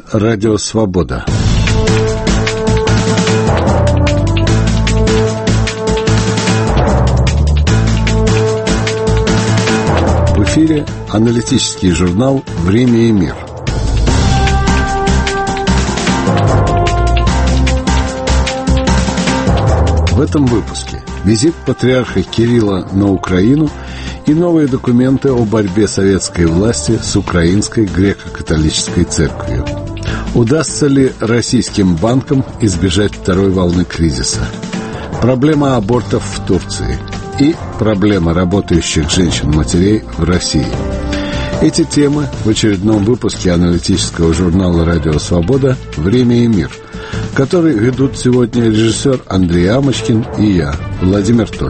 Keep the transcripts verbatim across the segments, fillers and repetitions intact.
Радио Свобода. В эфире аналитический журнал «Время и мир». В этом выпуске визит патриарха Кирилла на Украину и новые документы о борьбе советской власти с Украинской греко-католической церковью. Удастся ли российским банкам избежать второй волны кризиса? Проблема абортов в Турции и проблема работающих женщин-матерей в России. Эти темы в очередном выпуске аналитического журнала «Радио Свобода. Время и мир», который ведут сегодня режиссер Андрей Амочкин и я, Владимир Тольц.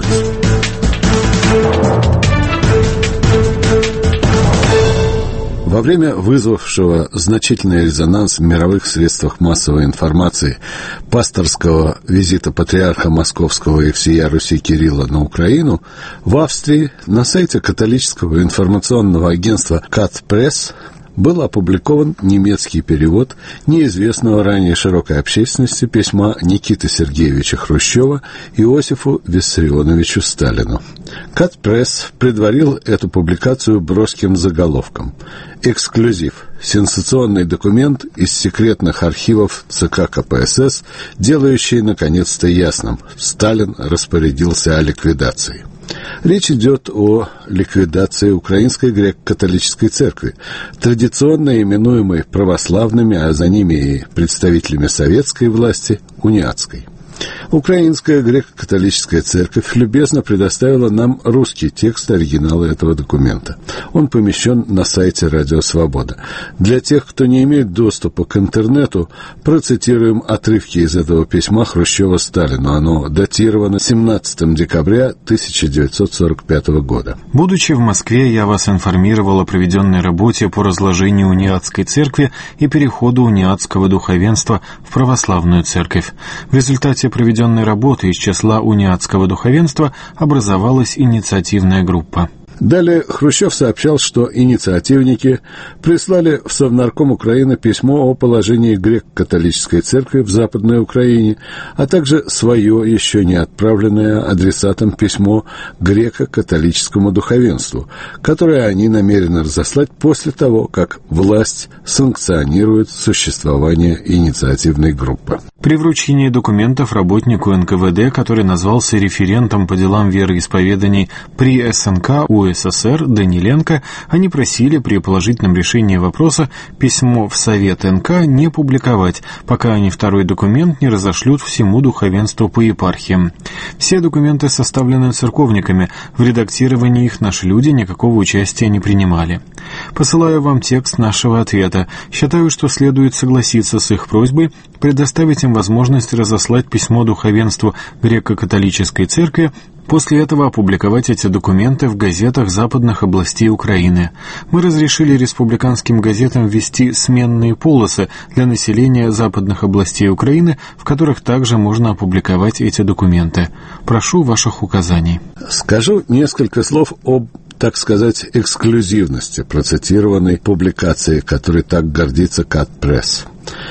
Во время вызвавшего значительный резонанс в мировых средствах массовой информации пасторского визита патриарха Московского и всея Руси Кирилла на Украину, в Австрии на сайте католического информационного агентства «Кат Пресс» был опубликован немецкий перевод неизвестного ранее широкой общественности письма Никиты Сергеевича Хрущева Иосифу Виссарионовичу Сталину. Кат Пресс предварил эту публикацию броским заголовком: «Эксклюзив. Сенсационный документ из секретных архивов ЦК КПСС, делающий наконец-то ясным: Сталин распорядился о ликвидации». Речь идет о ликвидации Украинской греко-католической церкви, традиционно именуемой православными, а за ними и представителями советской власти, униатской. Украинская греко-католическая церковь любезно предоставила нам русский текст оригинала этого документа. Он помещен на сайте «Радио Свобода». Для тех, кто не имеет доступа к интернету, процитируем отрывки из этого письма Хрущева Сталину. Оно датировано семнадцатого декабря тысяча девятьсот сорок пятого года. Будучи в Москве, я вас информировал о проведенной работе по разложению униатской церкви и переходу униатского духовенства в православную церковь. В результате проведенной работы из числа униатского духовенства образовалась инициативная группа. Далее Хрущев сообщал, что инициативники прислали в Совнарком Украины письмо о положении греко-католической церкви в Западной Украине, а также свое, еще не отправленное адресатам письмо греко-католическому духовенству, которое они намерены разослать после того, как власть санкционирует существование инициативной группы. При вручении документов работнику эн ка вэ дэ, который назвался референтом по делам вероисповеданий при эс эн ка у эс эс эр Даниленко, они просили при положительном решении вопроса письмо в Совет эн ка не публиковать, пока они второй документ не разошлют всему духовенству по епархиям. Все документы составлены церковниками, в редактировании их наши люди никакого участия не принимали. Посылаю вам текст нашего ответа. Считаю, что следует согласиться с их просьбой предоставить им возможность разослать письмо духовенству греко-католической церкви, после этого опубликовать эти документы в газетах западных областей Украины. Мы разрешили республиканским газетам ввести сменные полосы для населения западных областей Украины, в которых также можно опубликовать эти документы. Прошу ваших указаний. Скажу несколько слов об, так сказать, эксклюзивности процитированной публикации, которой так гордится Кат Пресс.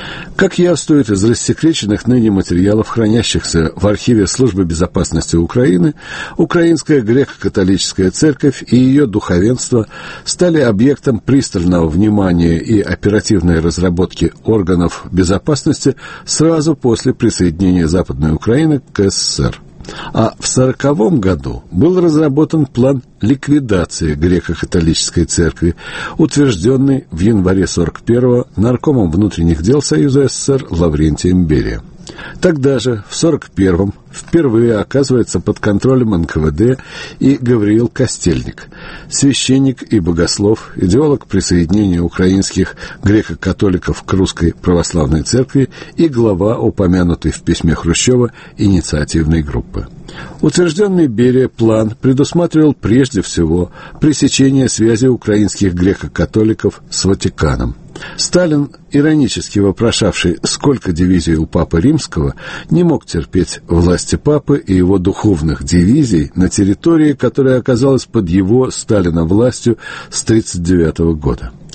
Как явствует из рассекреченных ныне материалов, хранящихся в архиве Службы безопасности Украины, Украинская греко-католическая церковь и ее духовенство стали объектом пристального внимания и оперативной разработки органов безопасности сразу после присоединения Западной Украины к эс эс эс эр. А в сороковом году был разработан план ликвидации греко-католической церкви, утвержденный в январе сорок первого наркомом внутренних дел Союза эс эс эс эр Лаврентием Берия. Тогда же, в сорок первом, впервые оказывается под контролем эн ка вэ дэ и Гавриил Костельник, священник и богослов, идеолог присоединения украинских греко-католиков к русской православной церкви и глава упомянутой в письме Хрущева инициативной группы. Утвержденный Берия план предусматривал прежде всего пресечение связи украинских греко-католиков с Ватиканом. Сталин, иронически вопрошавший, сколько дивизий у Папы Римского, не мог терпеть власти Папы и его духовных дивизий на территории, которая оказалась под его, Сталина, властью с тысяча девятьсот тридцать девятого года.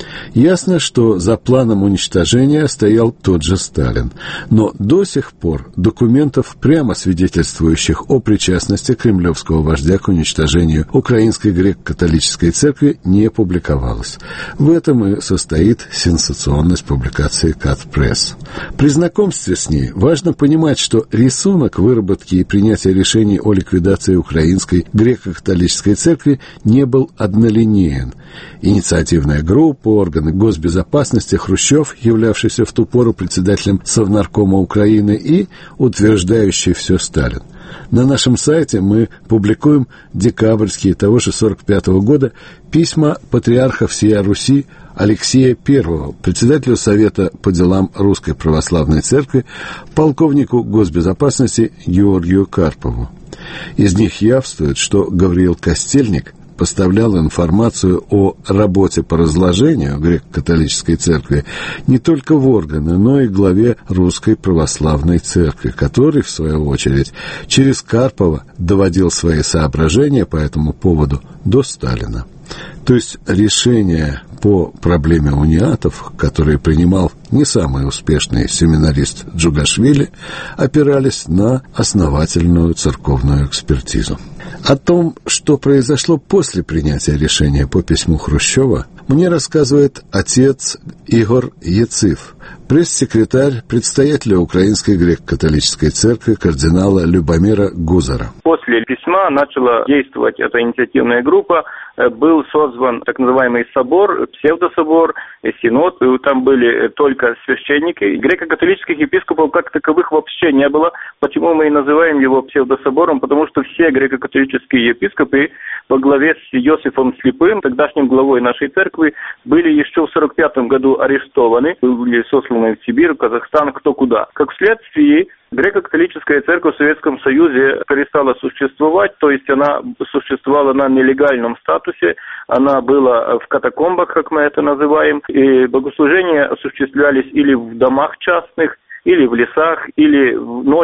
Ясно, что за планом уничтожения стоял тот же Сталин, но до сих пор документов, прямо свидетельствующих о причастности кремлевского вождя к уничтожению Украинской греко-католической церкви, не публиковалось. В этом и состоит сенсационность публикации «Кат-пресс». При знакомстве с ней важно понимать, что рисунок выработки и принятия решений о ликвидации Украинской греко-католической церкви не был однолинеен. Инициативная группа, органы госбезопасности, Хрущев, являвшийся в ту пору председателем Совнаркома Украины, и утверждающий все Сталин. На нашем сайте мы публикуем декабрьские того же сорок пятого года письма патриарха всея Руси Алексея Первого, председателю Совета по делам Русской Православной Церкви, полковнику госбезопасности Георгию Карпову. Из них явствует, что Гавриил Костельник поставлял информацию о работе по разложению греко-католической церкви не только в органы, но и главе Русской Православной Церкви, который, в свою очередь, через Карпова доводил свои соображения по этому поводу до Сталина. То есть решения по проблеме униатов, которые принимал не самый успешный семинарист Джугашвили, опирались на основательную церковную экспертизу. О том, что произошло после принятия решения по письму Хрущева, мне рассказывает отец Игорь Яцив, пресс-секретарь предстоятеля Украинской греко-католической церкви кардинала Любомира Гузара. После письма начала действовать эта инициативная группа. Был созван так называемый собор, псевдособор, синод. Там были только священники. Греко-католических епископов как таковых вообще не было. Почему мы и называем его псевдособором? Потому что все греко-католические епископы во главе с Иосифом Слепым, тогдашним главой нашей церкви, были еще в сорок пятом году арестованы, были сосланы в Сибирь, в Казахстан, кто куда. Как следствие, греко-католическая церковь в Советском Союзе перестала существовать, то есть она существовала на нелегальном статусе, она была в катакомбах, как мы это называем, и богослужения осуществлялись или в домах частных, или в лесах, или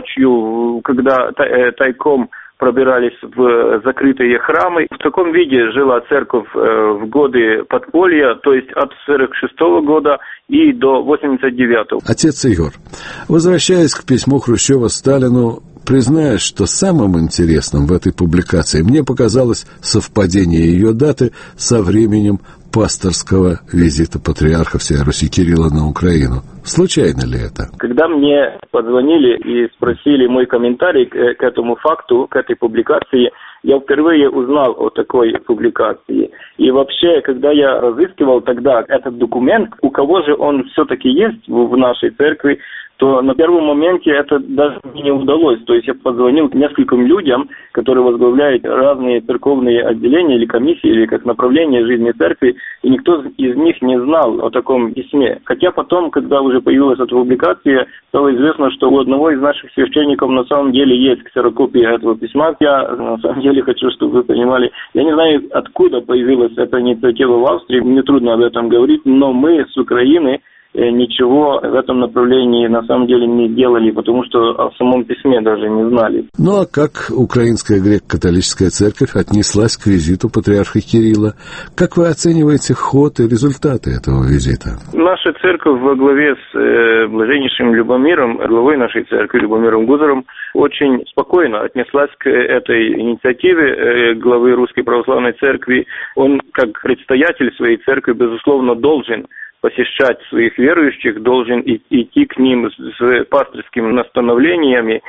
ночью, когда тайком пробирались в закрытые храмы. В таком виде жила церковь в годы подполья, то есть от сорок шестого года и до восемьдесят девятого. Отец Игорь, возвращаясь к письму Хрущева Сталину, признаюсь, что самым интересным в этой публикации мне показалось совпадение ее даты со временем пасторского визита патриарха всей Руси Кирилла на Украину. Случайно ли это? Когда мне позвонили и спросили мой комментарий к, к этому факту, к этой публикации, я впервые узнал о такой публикации. И вообще, когда я разыскивал тогда этот документ, у кого же он все-таки есть в нашей церкви, то на первом моменте это даже не удалось. То есть я позвонил к нескольким людям, которые возглавляют разные церковные отделения или комиссии, или как направление жизни церкви, и никто из них не знал о таком письме. Хотя потом, когда уже появилась эта публикация, стало известно, что у одного из наших священников на самом деле есть ксерокопия этого письма. Я на самом деле хочу, чтобы вы понимали, я не знаю, откуда появилась эта инициатива в Австрии, мне трудно об этом говорить, но мы с Украины ничего в этом направлении на самом деле не делали, потому что о самом письме даже не знали. Ну а как Украинская греко-католическая церковь отнеслась к визиту патриарха Кирилла? Как вы оцениваете ход и результаты этого визита? Наша церковь во главе с э, блаженнейшим Любомиром, главой нашей церкви Любомиром Гузаром, очень спокойно отнеслась к этой инициативе э, главы Русской Православной Церкви. Он, как предстоятель своей церкви, безусловно, должен посещать своих верующих, должен идти к ним с пасторскими наставлениями.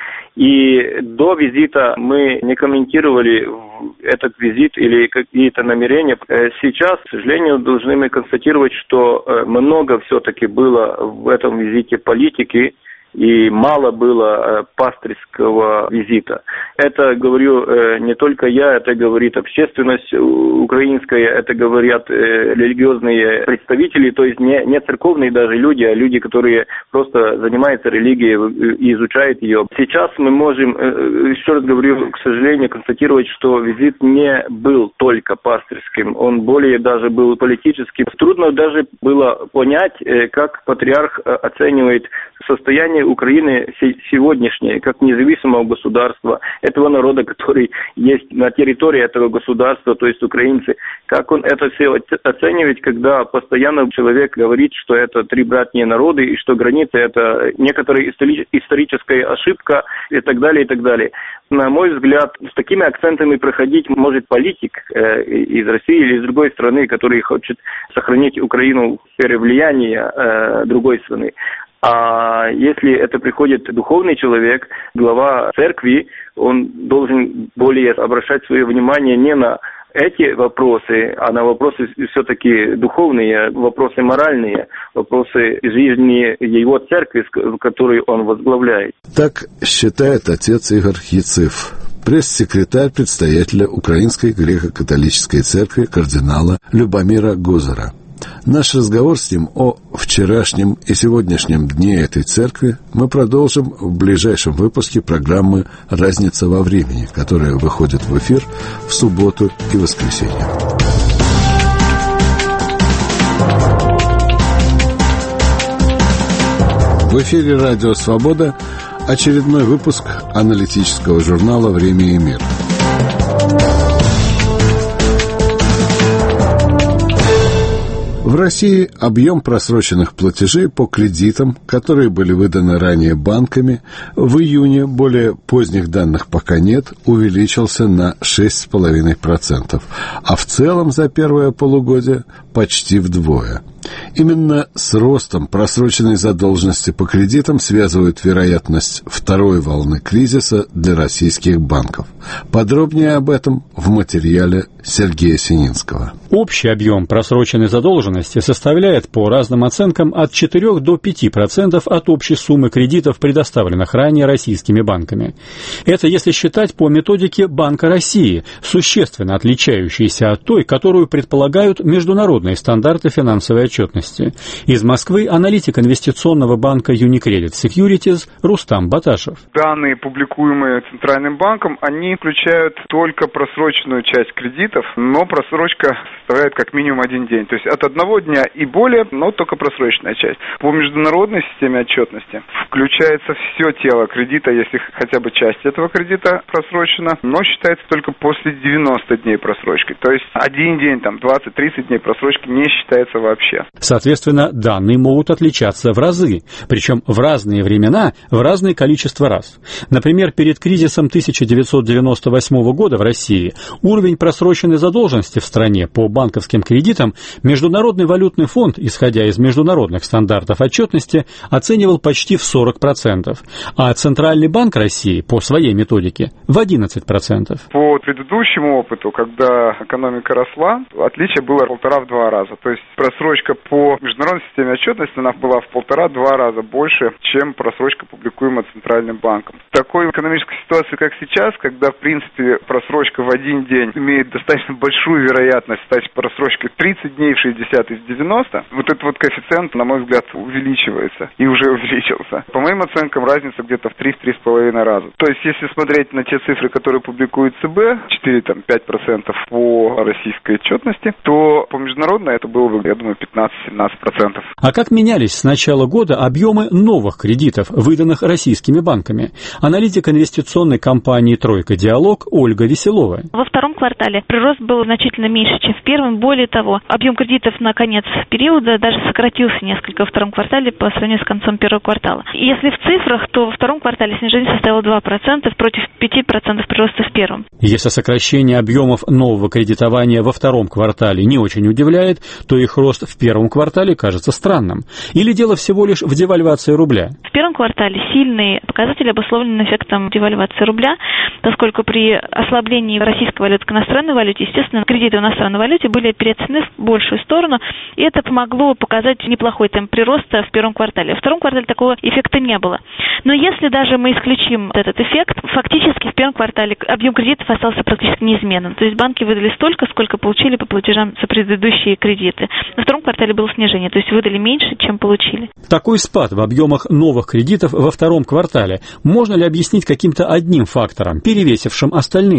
И до визита мы не комментировали этот визит или какие-то намерения. Сейчас, к сожалению, должны мы констатировать, что много все-таки было в этом визите политики, и мало было пастырского визита. Это говорю не только я, это говорит общественность украинская, это говорят религиозные представители, то есть не, не церковные даже люди, а люди, которые просто занимаются религией и изучают ее. Сейчас мы можем, еще раз говорю, к сожалению, констатировать, что визит не был только пастырским, он более даже был политическим. Трудно даже было понять, как патриарх оценивает состояние состояние Украины сегодняшнее, как независимого государства, этого народа, который есть на территории этого государства, то есть украинцы, как он это все оценивает, когда постоянно человек говорит, что это три братние народы, и что границы это некоторая историческая ошибка, и так далее, и так далее. На мой взгляд, с такими акцентами проходить может политик э, из России или из другой страны, который хочет сохранить Украину в сфере влияния э, другой страны. А если это приходит духовный человек, глава церкви, он должен более обращать свое внимание не на эти вопросы, а на вопросы все-таки духовные, вопросы моральные, вопросы жизни его церкви, которую он возглавляет. Так считает отец Игорь Яциф, пресс-секретарь предстоятеля Украинской греко-католической церкви кардинала Любомира Гузара. Наш разговор с ним о вчерашнем и сегодняшнем дне этой церкви мы продолжим в ближайшем выпуске программы «Разница во времени», которая выходит в эфир в субботу и воскресенье. В эфире «Радио Свобода» очередной выпуск аналитического журнала «Время и мир». В России объем просроченных платежей по кредитам, которые были выданы ранее банками, в июне, более поздних данных пока нет, увеличился на шесть целых пять десятых процента, а в целом за первое полугодие почти вдвое. Именно с ростом просроченной задолженности по кредитам связывают вероятность второй волны кризиса для российских банков. Подробнее об этом в материале Сергея Сининского. Общий объем просроченной задолженности составляет по разным оценкам от четырёх до пяти процентов от общей суммы кредитов, предоставленных ранее российскими банками. Это если считать по методике Банка России, существенно отличающейся от той, которую предполагают международные стандарты финансовой отчетности. Из Москвы аналитик инвестиционного банка Unicredit Securities Рустам Баташев. Данные, публикуемые Центральным банком, они включают только просроченную часть кредитов, но просрочка составляет как минимум один день. То есть от одного дня и более, но только просроченная часть. По международной системе отчетности включается все тело кредита, если хотя бы часть этого кредита просрочена, но считается только после девяноста дней просрочки. То есть один день, там двадцать-тридцать дней просрочки не считается вообще. Соответственно, данные могут отличаться в разы, причем в разные времена, в разное количество раз. Например, перед кризисом тысяча девятьсот девяносто восьмого года в России уровень просроченной задолженности в стране по банковским кредитам Международный валютный фонд, исходя из международных стандартов отчетности, оценивал почти в сорок процентов, а Центральный банк России по своей методике в одиннадцать процентов. По предыдущему опыту, когда экономика росла, отличие было полтора-два раза. То есть просрочка по международной системе отчетности она была в полтора-два раза больше, чем просрочка, публикуемая Центральным банком. В такой экономической ситуации, как сейчас, когда, в принципе, просрочка в один день имеет достаточно большую вероятность стать просрочкой тридцать дней в шестьдесят из девяноста, вот этот вот коэффициент, на мой взгляд, увеличивается и уже увеличился. По моим оценкам, разница где-то в три-три с половиной раза. То есть, если смотреть на те цифры, которые публикует ЦБ, четыре-пять процентов по российской отчетности, то по международной это было бы, я думаю, пятнадцать-семнадцать процентов. А как менялись с начала года объемы новых кредитов, выданных российскими банками? Аналитик инвестиционной компании «Тройка Диалог» Ольга Веселова. Во втором квартале прирост был значительно меньше, чем в первом. Более того, объем кредитов на конец периода даже сократился несколько во втором квартале по сравнению с концом первого квартала. Если в цифрах, то во втором квартале снижение составило два процента против пяти процентов прироста в первом. Если сокращение объемов нового кредитования во втором квартале не очень удивляет, то их рост в первом квартале кажется странным. Или дело всего лишь в девальвации рубля? В первом квартале сильные показатели обусловлены эффектом девальвации рубля, поскольку при ослаблении российской валюты к иностранной валюте, естественно, кредиты в иностранной валюте были переоценены в большую сторону, и это помогло показать неплохой темп прироста в первом квартале. В втором квартале такого эффекта не было. Но если даже мы исключим этот эффект, фактически в первом квартале объем кредитов остался практически неизменным. То есть банки выдали столько, сколько получили по платежам за предыдущие кредиты. Во втором квартале было снижение, то есть выдали меньше, чем получили. Такой спад в объемах новых кредитов во втором квартале можно ли объяснить каким-то одним фактором, перевесившим остальные?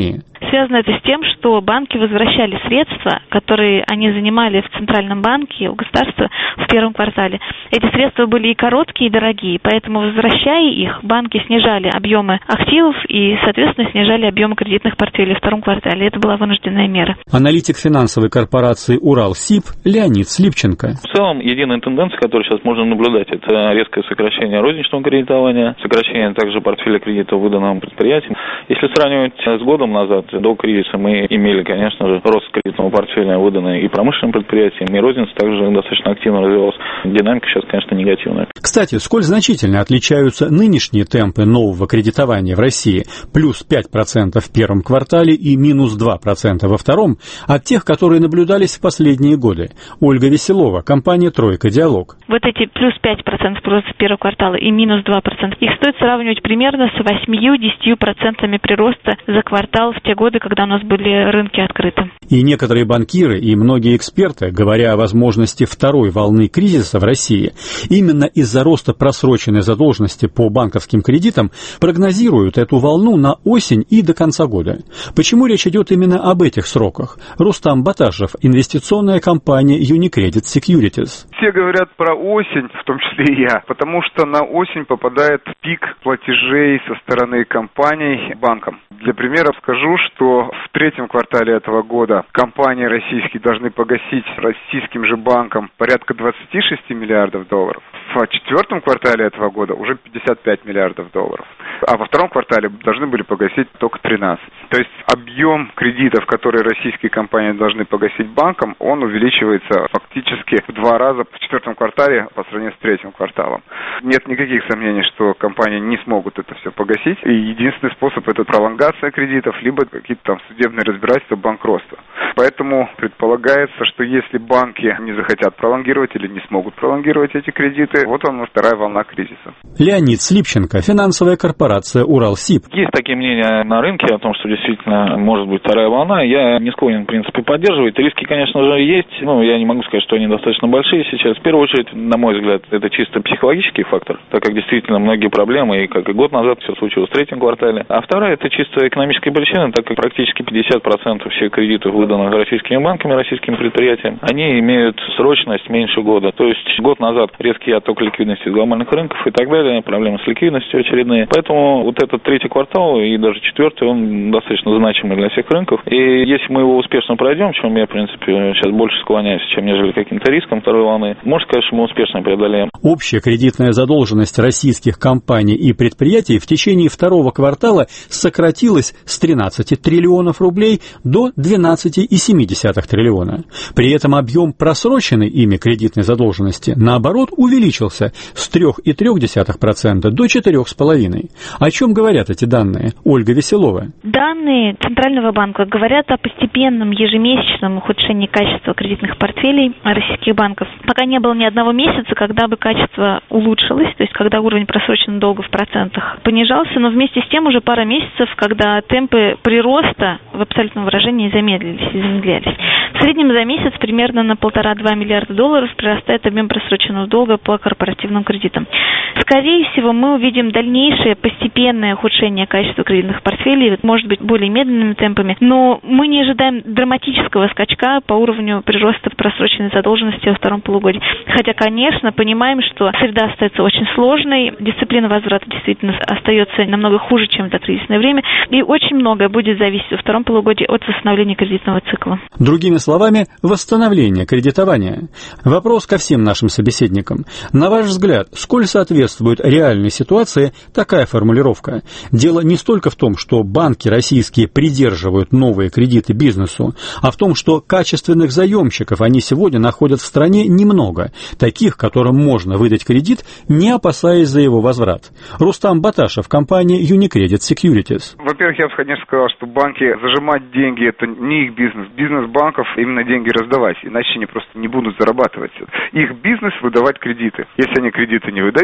связано это с тем, что банки возвращали средства, которые они занимали в Центральном банке у государства в первом квартале. Эти средства были и короткие, и дорогие, поэтому, возвращая их, банки снижали объемы активов и, соответственно, снижали объемы кредитных портфелей в втором квартале. Это была вынужденная мера. Аналитик финансовой корпорации «Уралсиб» Леонид Слипченко. В целом, единая тенденция, которую сейчас можно наблюдать, это резкое сокращение розничного кредитования, сокращение также портфеля кредитов, выданного предприятиям. Если сравнивать с годом назад, до кризиса мы имели, конечно же, рост кредитного портфеля, выданный и промышленным предприятиям, и розница также достаточно активно развивалась. Динамика сейчас, конечно, негативная. Кстати, сколь значительно отличаются нынешние темпы нового кредитования в России, плюс пять процентов в первом квартале и минус два процента во втором, от тех, которые наблюдались в последние годы. Ольга Веселова, компания «Тройка Диалог». Вот эти плюс пять процентов прироста первого квартала и минус два процента, их стоит сравнивать примерно с восемью-десятью процентами прироста за квартал в те годы, когда у нас были рынки открыты. И некоторые банкиры и многие эксперты, говоря о возможности второй волны кризиса в России, именно из-за роста просроченной задолженности по банковским кредитам, прогнозируют эту волну на осень и до конца года. Почему речь идет именно об этих сроках? Рустам Баташев, инвестиционная компания Unicredit Securities. Все говорят про осень, в том числе и я, потому что на осень попадает пик платежей со стороны компаний банкам. Для примера скажу, что в третьем квартале этого года компании российские должны погасить российским же банкам порядка двадцать шесть миллиардов долларов. В четвертом квартале этого года уже пятьдесят пять миллиардов долларов. А во втором квартале должны были погасить только тринадцать. То есть объем кредитов, которые российские компании должны погасить банкам, он увеличивается фактически в два раза в четвертом квартале по сравнению с третьим кварталом. Нет никаких сомнений, что компании не смогут это все погасить. И единственный способ — это пролонгация кредитов, либо какие-то там судебные разбирательства, банкротства. Поэтому предполагается, что если банки не захотят пролонгировать или не смогут пролонгировать эти кредиты, вот она, вторая волна кризиса. Леонид Слипченко, финансовая корпорация «Уралсиб». Есть такие мнения на рынке о том, что действительно может быть вторая волна. Я не склонен, в принципе, поддерживать. Риски, конечно же, есть. Ну, я не могу сказать, что они достаточно большие сейчас. В первую очередь, на мой взгляд, это чисто психологический фактор, так как действительно многие проблемы, и как и год назад все случилось в третьем квартале. А вторая — это чисто экономическая причина, так как практически пятьдесят процентов всех кредитов, выданных российскими банками, российским предприятиям, они имеют срочность меньше года. То есть год назад резкий отток ликвидности с глобальных рынков и так далее, проблемы с ликвидностью очередные. Поэтому вот этот третий квартал и даже четвертый, он достаточно значимый для всех рынков. И если мы его успешно пройдем, чем я, в принципе, сейчас больше склоняюсь, чем нежели каким-то риском второй волны, можно сказать, что мы успешно преодолеем. Общая кредитная задолженность российских компаний и предприятий в течение второго квартала сократилась с тринадцати триллионов рублей до двенадцати целых семи десятых триллиона. При этом объем просроченной ими кредитной задолженности, наоборот, увеличился с трёх целых трёх десятых процента до четырёх целых пяти десятых процента. О чем говорят эти данные? Ольга Веселова. Данные Центрального банка говорят о постепенном ежемесячном ухудшении качества кредитных портфелей российских банков. Пока не было ни одного месяца, когда бы качество улучшилось, то есть когда уровень просроченного долга в процентах понижался, но вместе с тем уже пара месяцев, когда темпы прироста в абсолютном выражении замедлились и замедлялись. В среднем за месяц примерно на полтора-два миллиарда долларов прирастает объем просроченного долга по корпоративным кредитам. Скорее всего, мы увидим дальнейшее постепенное ухудшение качества кредитных портфелей, может быть, более медленными темпами, но мы не ожидаем драматического скачка по уровню прироста просроченной задолженности во втором полугодии. Хотя, конечно, понимаем, что среда остается очень сложной, дисциплина возврата действительно остается намного хуже, чем в докризисное время, и очень многое будет зависеть во втором полугодии от восстановления кредитного цикла. Другими словами, восстановление кредитования. Вопрос ко всем нашим собеседникам. На ваш взгляд, сколь соответствует реальной ситуации такая формулировка? Дело не столько в том, что банки российские придерживают новые кредиты бизнесу, а в том, что качественных заемщиков они сегодня находят в стране немного, таких, которым можно выдать кредит, не опасаясь за его возврат. Рустам Баташев, компания Unicredit Securities. Во-первых, я бы, конечно, сказал, что банки зажимать деньги — это не их бизнес. Бизнес банков именно деньги раздавать, иначе они просто не будут зарабатывать. Их бизнес — выдавать кредиты. Если они кредиты не выдают, значит,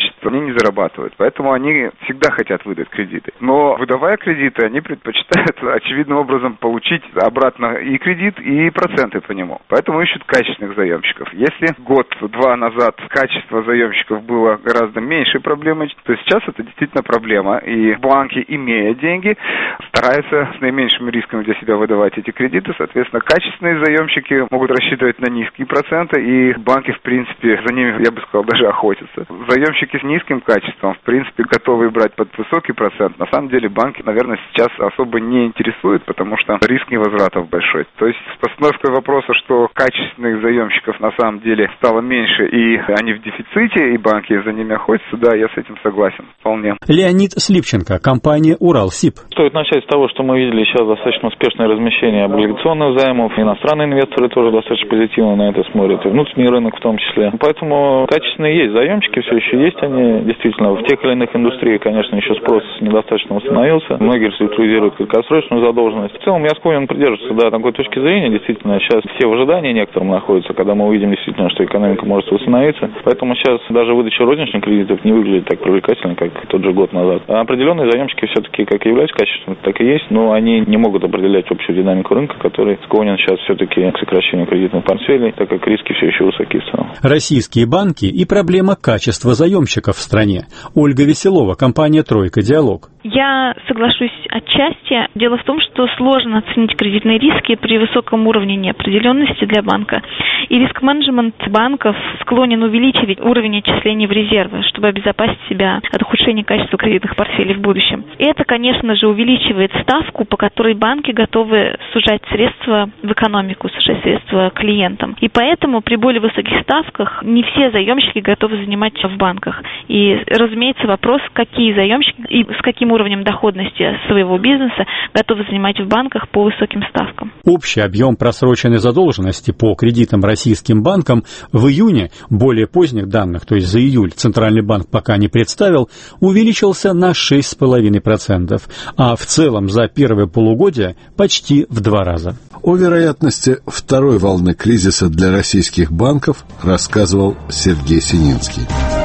качества, они не зарабатывают. Поэтому они всегда хотят выдать кредиты. Но выдавая кредиты, они предпочитают очевидным образом получить обратно и кредит, и проценты по нему. Поэтому ищут качественных заемщиков. Если год-два назад качество заемщиков было гораздо меньшей проблемой, то сейчас это действительно проблема. И банки, имея деньги, стараются с наименьшими рисками для себя выдавать эти кредиты. Соответственно, качественные заемщики могут рассчитывать на низкие проценты, и банки, в принципе, за ними, я бы сказал, даже охотятся. Заемщики с низким качеством, в принципе, готовы брать под высокий процент. На самом деле банки, наверное, сейчас особо не интересуют, потому что риск невозвратов большой. То есть с постановкой вопроса, что качественных заемщиков на самом деле стало меньше, и они в дефиците, и банки за ними охотятся, да, я с этим согласен, вполне. Леонид Слипченко, компания «Уралсиб». Стоит начать с того, что мы видели сейчас достаточно успешное размещение облигационных займов. Иностранные инвесторы тоже достаточно позитивно на это смотрят, и внутренний рынок в том числе. Поэтому качественные есть заемщики, все еще есть они. Действительно, в тех или иных индустриях, конечно, еще спрос недостаточно установился. Многие реструктуризируют краткосрочную задолженность. В целом, я склонен придерживаться, да, такой точки зрения. Действительно, сейчас все в ожидании некоторым находятся, когда мы увидим действительно, что экономика может восстановиться. Поэтому сейчас даже выдача розничных кредитов не выглядит так привлекательно, как тот же год назад. А определенные заемщики все-таки как и являются качественными, так и есть, но они не могут определять общую динамику рынка, который склонен сейчас все-таки к сокращению кредитных портфелей, так как риски все еще высоки в целом. Российские банки и проблема качества заемщиков в стране. Ольга Веселова, компания «Тройка Диалог». Я соглашусь отчасти. Дело в том, что сложно оценить кредитные риски при высоком уровне неопределенности для банка. И риск-менеджмент банков склонен увеличивать уровень отчислений в резервы, чтобы обезопасить себя от ухудшения качества кредитных портфелей в будущем. И это, конечно же, увеличивает ставку, по которой банки готовы сужать средства в экономику, сужать средства клиентам. И поэтому при более высоких ставках не все заемщики готовы занимать в банках. И, разумеется, вопрос, какие заемщики и с каким уровнем доходности своего бизнеса готовы занимать в банках по высоким ставкам. Общий объем просроченной задолженности по кредитам российским банкам в июне, более поздних данных, то есть за июль, Центральный банк пока не представил, увеличился на шесть целых пять десятых процента, а в целом за первое полугодие почти в два раза. О вероятности второй волны кризиса для российских банков рассказывал Сергей Сининский.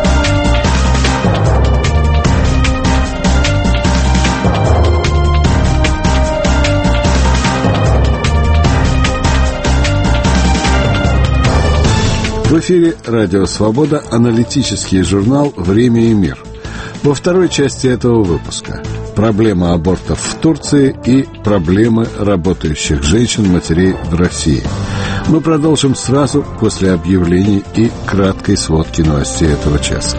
В эфире «Радио Свобода» аналитический журнал «Время и мир». Во второй части этого выпуска проблема абортов в Турции и проблемы работающих женщин-матерей в России. Мы продолжим сразу после объявлений и краткой сводки новостей этого часа.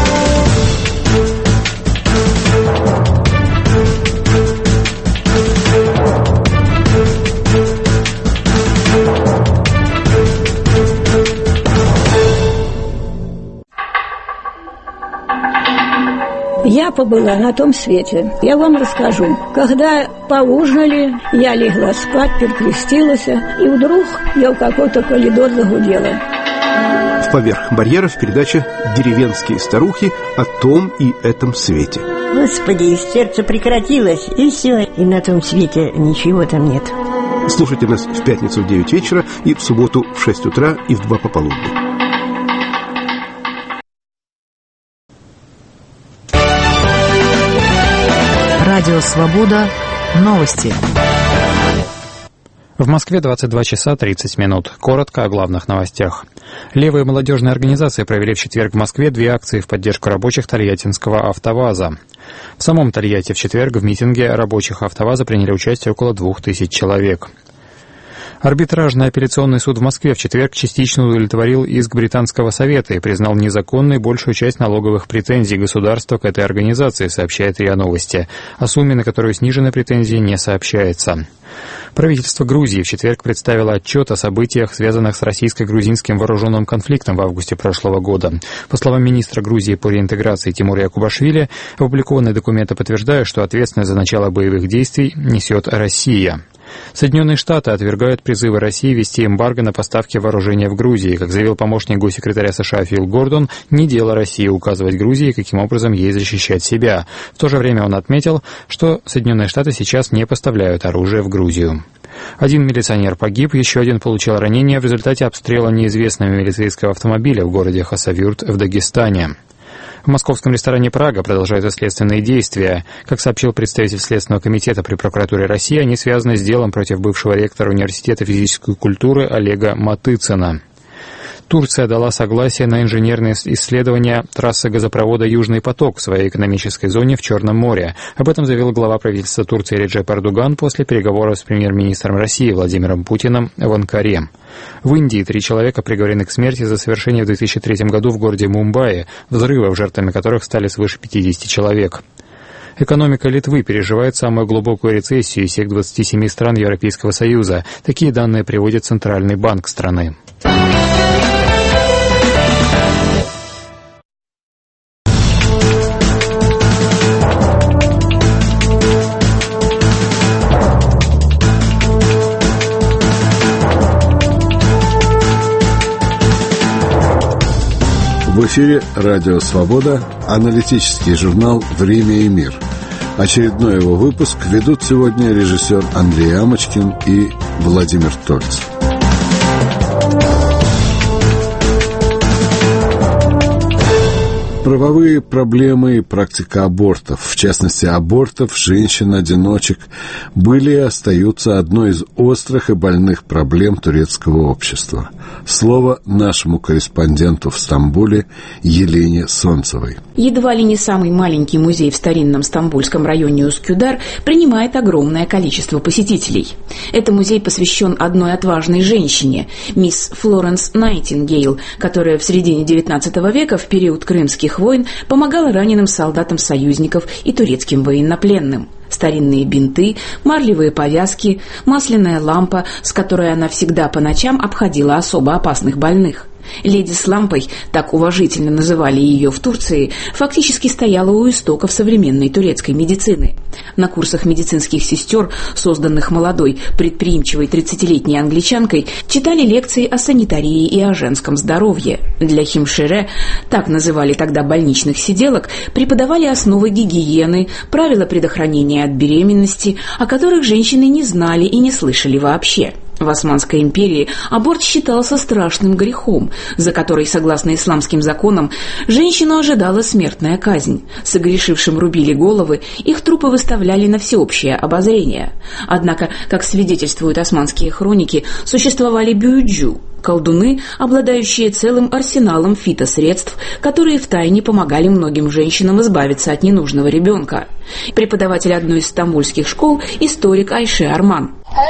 Я побыла на том свете. Я вам расскажу. Когда поужинали, я легла спать, перекрестилась, и вдруг я в какой-то коридор загудела. В «Поверх барьеров» передача «Деревенские старухи» о том и этом свете. Господи, сердце прекратилось, и все. И на том свете ничего там нет. Слушайте нас в пятницу в девять вечера и в субботу в шесть утра и в два пополудни. Радио «Свобода». Новости. В Москве двадцать два часа тридцать минут. Коротко о главных новостях. Левые молодежные организации провели в четверг в Москве две акции в поддержку рабочих Тольяттинского АвтоВАЗа. В самом Тольятти в четверг в митинге рабочих АвтоВАЗа приняли участие около двух тысяч человек. Арбитражный апелляционный суд в Москве в четверг частично удовлетворил иск Британского совета и признал незаконной большую часть налоговых претензий государства к этой организации, сообщает РИА Новости. О сумме, на которую снижены претензии, не сообщается. Правительство Грузии в четверг представило отчет о событиях, связанных с российско-грузинским вооруженным конфликтом в августе прошлого года. По словам министра Грузии по реинтеграции Тимура Якубашвили, опубликованные документы подтверждают, что ответственность за начало боевых действий несет Россия. Соединенные Штаты отвергают призывы России ввести эмбарго на поставки вооружения в Грузии. Как заявил помощник госсекретаря США Фил Гордон, не дело России указывать Грузии, каким образом ей защищать себя. В то же время он отметил, что Соединенные Штаты сейчас не поставляют оружие в Грузию. Один милиционер погиб, еще один получил ранение в результате обстрела неизвестного милицейского автомобиля в городе Хасавюрт в Дагестане. В московском ресторане «Прага» продолжаются следственные действия. Как сообщил представитель Следственного комитета при прокуратуре России, они связаны с делом против бывшего ректора Университета физической культуры Олега Матыцына. Турция дала согласие на инженерные исследования трассы газопровода «Южный поток» в своей экономической зоне в Черном море. Об этом заявил глава правительства Турции Реджеп Эрдоган после переговоров с премьер-министром России Владимиром Путиным в Анкаре. В Индии три человека приговорены к смерти за совершение в две тысячи третьем году в городе Мумбаи взрывов, жертвами которых стали свыше пятидесяти человек. Экономика Литвы переживает самую глубокую рецессию из всех двадцати семи стран Европейского Союза. Такие данные приводит Центральный банк страны. В эфире «Радио Свобода», аналитический журнал «Время и мир». Очередной его выпуск ведут сегодня режиссер Андрей Амочкин и Владимир Тольц. Правовые проблемы и практика абортов, в частности абортов женщин-одиночек, были и остаются одной из острых и больных проблем турецкого общества. Слово нашему корреспонденту в Стамбуле Елене Солнцевой. Едва ли не самый маленький музей в старинном стамбульском районе Üsküdar принимает огромное количество посетителей. Это музей посвящен одной отважной женщине, мисс Флоренс Найтингейл, которая в середине девятнадцатого века в период крымских войн помогала раненым солдатам союзников и турецким военнопленным. Старинные бинты, марлевые повязки, масляная лампа, с которой она всегда по ночам обходила особо опасных больных. Леди с лампой, так уважительно называли ее в Турции, фактически стояла у истоков современной турецкой медицины. На курсах медицинских сестер, созданных молодой, предприимчивой тридцатилетней англичанкой, читали лекции о санитарии и о женском здоровье. Для химшире, так называли тогда больничных сиделок, преподавали основы гигиены, правила предохранения от беременности, о которых женщины не знали и не слышали вообще. В Османской империи аборт считался страшным грехом, за который, согласно исламским законам, женщину ожидала смертная казнь. Согрешившим рубили головы, их трупы выставляли на всеобщее обозрение. Однако, как свидетельствуют османские хроники, существовали бюйджу – колдуны, обладающие целым арсеналом фитосредств, которые втайне помогали многим женщинам избавиться от ненужного ребенка. Преподаватель одной из стамбульских школ – историк Айше Арман.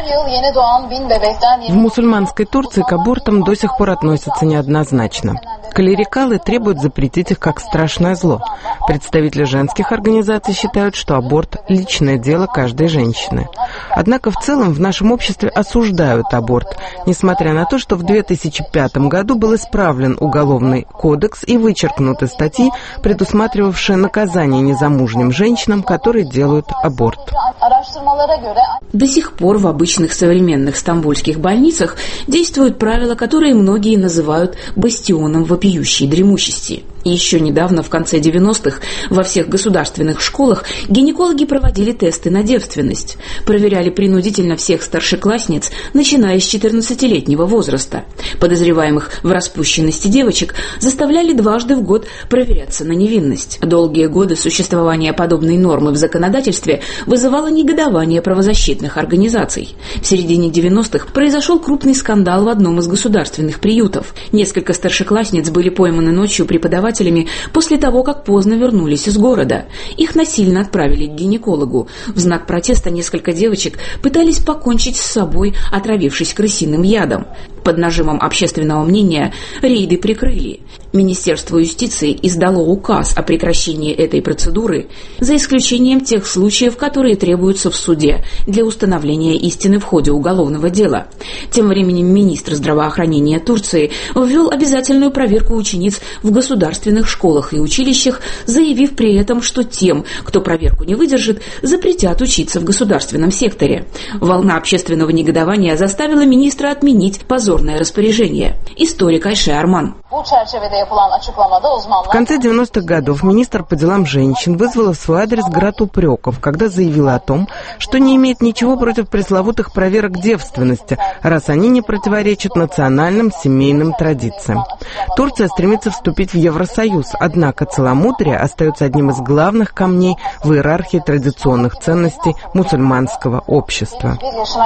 В мусульманской Турции к абортам до сих пор относятся неоднозначно. Клерикалы требуют запретить их как страшное зло. Представители женских организаций считают, что аборт – личное дело каждой женщины. Однако в целом в нашем обществе осуждают аборт, несмотря на то, что в две тысячи пятом году был исправлен Уголовный кодекс и вычеркнуты статьи, предусматривавшие наказание незамужним женщинам, которые делают аборт. До сих пор в обычных современных стамбульских больницах действуют правила, которые многие называют бастионом вопиющей дремучести. И еще недавно, в конце девяностых, во всех государственных школах гинекологи проводили тесты на девственность. Проверяли принудительно всех старшеклассниц, начиная с четырнадцатилетнего возраста. Подозреваемых в распущенности девочек заставляли дважды в год проверяться на невинность. Долгие годы существования подобной нормы в законодательстве вызывало негодование правозащитных организаций. В середине девяностых произошел крупный скандал в одном из государственных приютов. Несколько старшеклассниц были пойманы ночью преподавателями после того, как поздно вернулись из города. Их насильно отправили к гинекологу. В знак протеста несколько девочек пытались покончить с собой, отравившись крысиным ядом. Под нажимом общественного мнения рейды прикрыли. Министерство юстиции издало указ о прекращении этой процедуры, за исключением тех случаев, которые требуются в суде для установления истины в ходе уголовного дела. Тем временем министр здравоохранения Турции ввел обязательную проверку учениц в государственных школах и училищах, заявив при этом, что тем, кто проверку не выдержит, запретят учиться в государственном секторе. Волна общественного негодования заставила министра отменить позорное распоряжение. Историк Айше Арман. В конце девяностых годов министр по делам женщин вызвала в свой адрес град упреков, когда заявила о том, что не имеет ничего против пресловутых проверок девственности, раз они не противоречат национальным семейным традициям. Турция стремится вступить в Евросоюз, однако целомудрие остается одним из главных камней в иерархии традиционных ценностей мусульманского общества.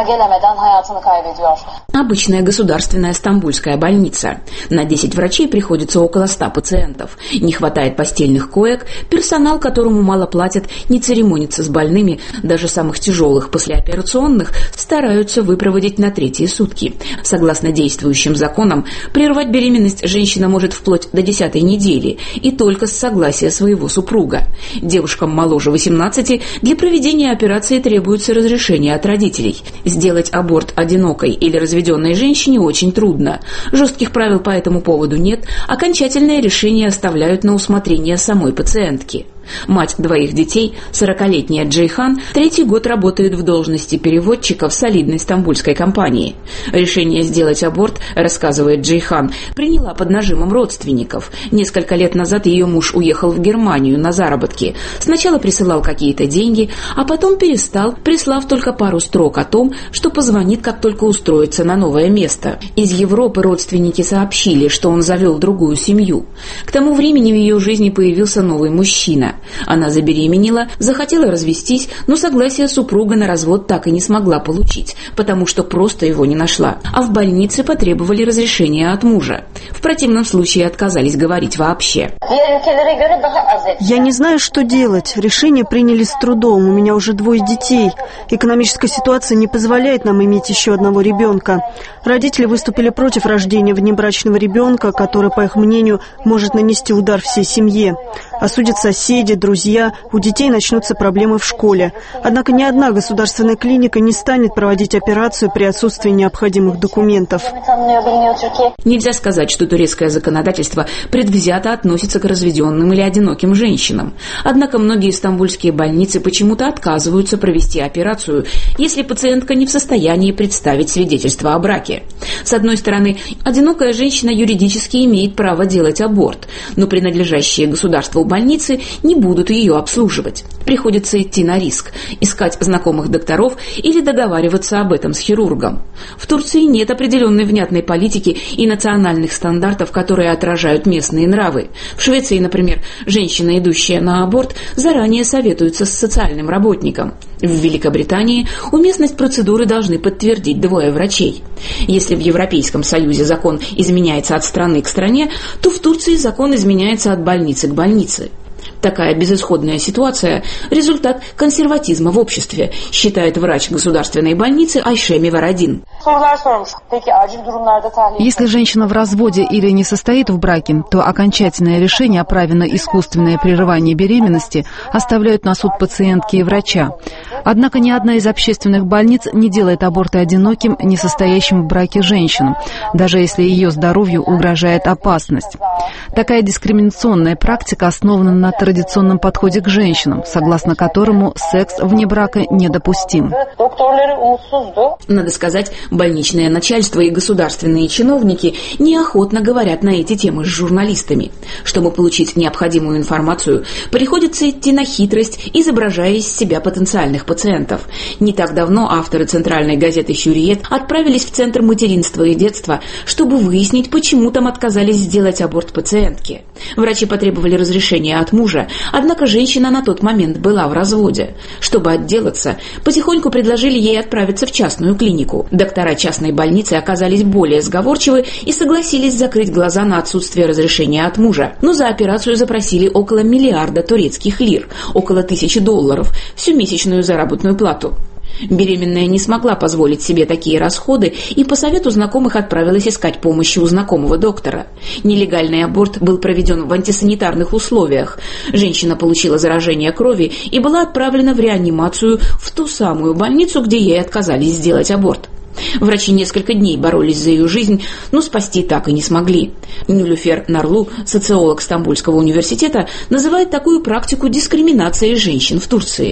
Обычная государственная стамбульская больница. На десять врачей приходится около ста пациентов. Не хватает постельных коек, персонал, которому мало платят, не церемонится с больными, даже самых тяжелых послеоперационных стараются выпроводить на третьи сутки. Согласно действующим законам, прервать беременность женщина может вплоть до десятой недели и только с согласия своего супруга. Девушкам моложе восемнадцати для проведения операции требуется разрешение от родителей. Сделать аборт одинокой или разведенной женщине очень трудно. Жестких правил по этому поводу нет, окончательное решение оставляют на усмотрение самой пациентки. Мать двоих детей, сорокалетняя Джейхан, третий год работает в должности переводчика в солидной стамбульской компании. Решение сделать аборт, рассказывает Джейхан, приняла под нажимом родственников. Несколько лет назад ее муж уехал в Германию на заработки. Сначала присылал какие-то деньги, а потом перестал, прислав только пару строк о том, что позвонит, как только устроится на новое место. Из Европы родственники сообщили, что он завел другую семью. К тому времени в ее жизни появился новый мужчина. Она забеременела, захотела развестись, но согласие супруга на развод так и не смогла получить, потому что просто его не нашла. А в больнице потребовали разрешения от мужа. В противном случае отказались говорить вообще. Я не знаю, что делать. Решение приняли с трудом. У меня уже двое детей. Экономическая ситуация не позволяет нам иметь еще одного ребенка. Родители выступили против рождения внебрачного ребенка, который, по их мнению, может нанести удар всей семье. Осудят соседи, друзья, у детей начнутся проблемы в школе. Однако ни одна государственная клиника не станет проводить операцию при отсутствии необходимых документов. Нельзя сказать, что турецкое законодательство предвзято относится к разведенным или одиноким женщинам. Однако многие стамбульские больницы почему-то отказываются провести операцию, если пациентка не в состоянии представить свидетельство о браке. С одной стороны, одинокая женщина юридически имеет право делать аборт, но принадлежащие государству больницы не будут ее обслуживать. Приходится идти на риск, искать знакомых докторов или договариваться об этом с хирургом. В Турции нет определенной внятной политики и национальных стандартов, которые отражают местные нравы. В Швеции, например, женщина, идущая на аборт, заранее советуется с социальным работником. В Великобритании уместность процедуры должны подтвердить двое врачей. Если в Европейском Союзе закон изменяется от страны к стране, то в Турции закон изменяется от больницы к больнице. Такая безысходная ситуация – результат консерватизма в обществе, считает врач государственной больницы Айше Меварадин. Если женщина в разводе или не состоит в браке, то окончательное решение о праве на искусственное прерывание беременности оставляют на суд пациентки и врача. Однако ни одна из общественных больниц не делает аборты одиноким, не состоящим в браке женщинам, даже если ее здоровью угрожает опасность. Такая дискриминационная практика основана на традиционном подходе к женщинам, согласно которому секс вне брака недопустим. Надо сказать, больничное начальство и государственные чиновники неохотно говорят на эти темы с журналистами. Чтобы получить необходимую информацию, приходится идти на хитрость, изображая из себя потенциальных пациентов. Не так давно авторы центральной газеты «Хюриет» отправились в Центр материнства и детства, чтобы выяснить, почему там отказались сделать аборт пациентке. Врачи потребовали разрешения от мужа, однако женщина на тот момент была в разводе. Чтобы отделаться, потихоньку предложили ей отправиться в частную клинику. Доктора частной больницы оказались более сговорчивы и согласились закрыть глаза на отсутствие разрешения от мужа. Но за операцию запросили около миллиарда турецких лир, около тысячи долларов, всю месячную заработную плату. Беременная не смогла позволить себе такие расходы и по совету знакомых отправилась искать помощи у знакомого доктора. Нелегальный аборт был проведен в антисанитарных условиях. Женщина получила заражение крови и была отправлена в реанимацию в ту самую больницу, где ей отказались сделать аборт. Врачи несколько дней боролись за ее жизнь, но спасти так и не смогли. Нилюфер Нарлу, социолог Стамбульского университета, называет такую практику дискриминацией женщин в Турции.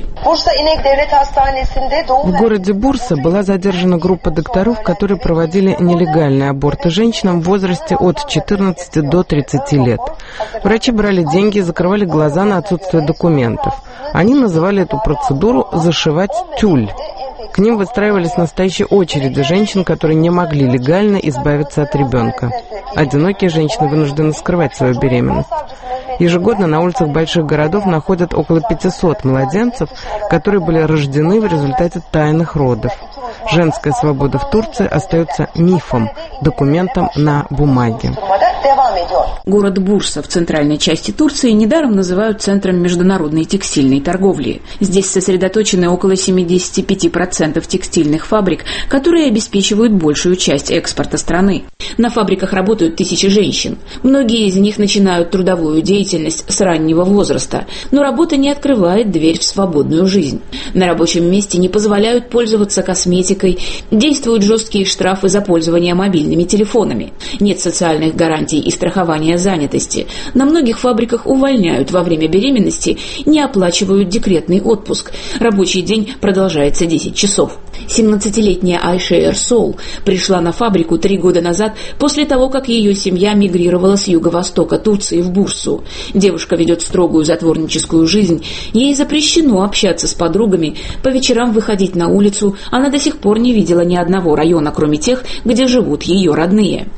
В городе Бурса была задержана группа докторов, которые проводили нелегальные аборты женщинам в возрасте от четырнадцати до тридцати лет. Врачи брали деньги и закрывали глаза на отсутствие документов. Они называли эту процедуру «зашивать тюль». К ним выстраивались настоящие очереди женщин, которые не могли легально избавиться от ребенка. Одинокие женщины вынуждены скрывать свою беременность. Ежегодно на улицах больших городов находят около пятисот младенцев, которые были рождены в результате тайных родов. Женская свобода в Турции остается мифом, документом на бумаге. Город Бурса в центральной части Турции недаром называют центром международной текстильной торговли. Здесь сосредоточены около семидесяти пяти процентов текстильных фабрик, которые обеспечивают большую часть экспорта страны. На фабриках работают тысячи женщин. Многие из них начинают трудовую деятельность с раннего возраста, но работа не открывает дверь в свободную жизнь. На рабочем месте не позволяют пользоваться косметикой, действуют жесткие штрафы за пользование мобильными телефонами. Нет социальных гарантий и страхования занятости. На многих фабриках увольняют во время беременности, не оплачивают декретный отпуск. Рабочий день продолжается десять часов. семнадцатилетняя Айше Эрсол пришла на фабрику три года назад после того, как ее семья мигрировала с юго-востока Турции в Бурсу. Девушка ведет строгую затворническую жизнь. Ей запрещено общаться с подругами, по вечерам выходить на улицу. Она до сих пор не видела ни одного района, кроме тех, где живут ее родные.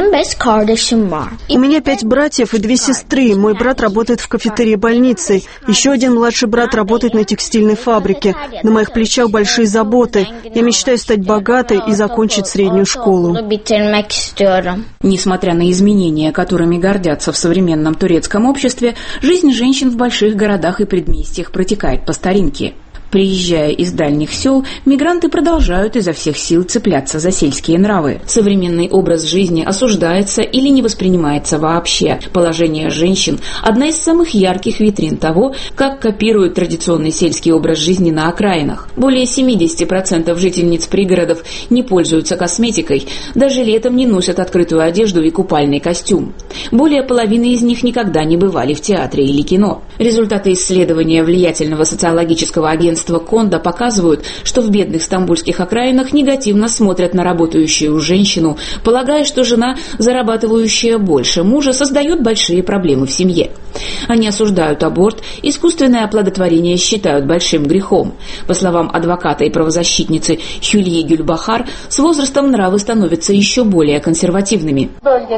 У меня пять братьев и две сестры. Мой брат работает в кафетерии больницы. Еще один младший брат работает на текстильной фабрике. На моих плечах большие заботы. Я мечтаю стать богатой и закончить среднюю школу. Несмотря на изменения, которыми гордятся в современном турецком обществе, жизнь женщин в больших городах и предместьях протекает по старинке. Приезжая из дальних сел, мигранты продолжают изо всех сил цепляться за сельские нравы. Современный образ жизни осуждается или не воспринимается вообще. Положение женщин – одна из самых ярких витрин того, как копируют традиционный сельский образ жизни на окраинах. Более семидесяти процентов жительниц пригородов не пользуются косметикой, даже летом не носят открытую одежду и купальный костюм. Более половины из них никогда не бывали в театре или кино. Результаты исследования влиятельного социологического агентства Конда показывают, что в бедных стамбульских окраинах негативно смотрят на работающую женщину, полагая, что жена, зарабатывающая больше мужа, создает большие проблемы в семье. Они осуждают аборт, искусственное оплодотворение считают большим грехом. По словам адвоката и правозащитницы Хюльи Гюльбахар, с возрастом нравы становятся еще более консервативными.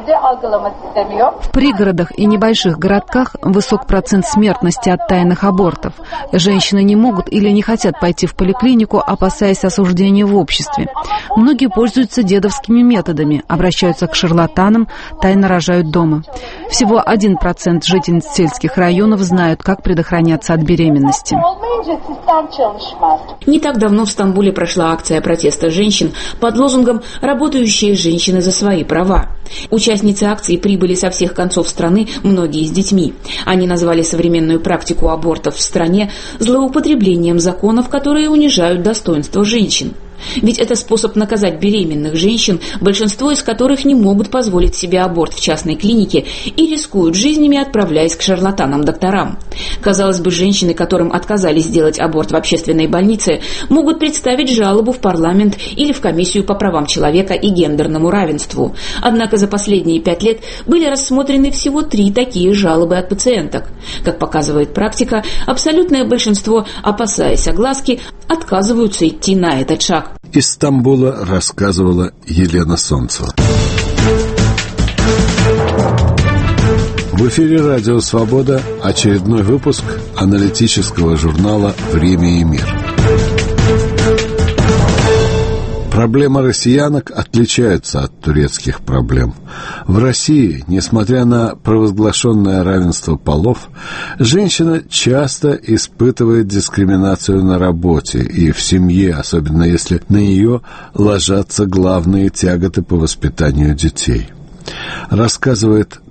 В пригородах и небольших городках высок процент смертности от тайных абортов. Женщины не могут или не хотят пойти в поликлинику, опасаясь осуждения в обществе. Многие пользуются дедовскими методами, обращаются к шарлатанам, тайно рожают дома. Всего один процент жительниц сельских районов знают, как предохраняться от беременности. Не так давно в Стамбуле прошла акция протеста женщин под лозунгом «Работающие женщины за свои права». Участницы акции прибыли со всех концов страны, многие с детьми. Они назвали современную практику абортов в стране злоупотреблением законов, которые унижают достоинство женщин. Ведь это способ наказать беременных женщин, большинство из которых не могут позволить себе аборт в частной клинике и рискуют жизнями, отправляясь к шарлатанам-докторам. Казалось бы, женщины, которым отказали сделать аборт в общественной больнице, могут представить жалобу в парламент или в комиссию по правам человека и гендерному равенству. Однако за последние пять лет были рассмотрены всего три такие жалобы от пациенток. Как показывает практика, абсолютное большинство, опасаясь огласки, отказываются идти на этот шаг. Из Стамбула рассказывала Елена Солнцева. В эфире «Радио Свобода» очередной выпуск аналитического журнала «Время и мир». Проблемы россиянок отличаются от турецких проблем. В России, несмотря на провозглашенное равенство полов, женщина часто испытывает дискриминацию на работе и в семье, особенно если на нее ложатся главные тяготы по воспитанию детей. Рассказывает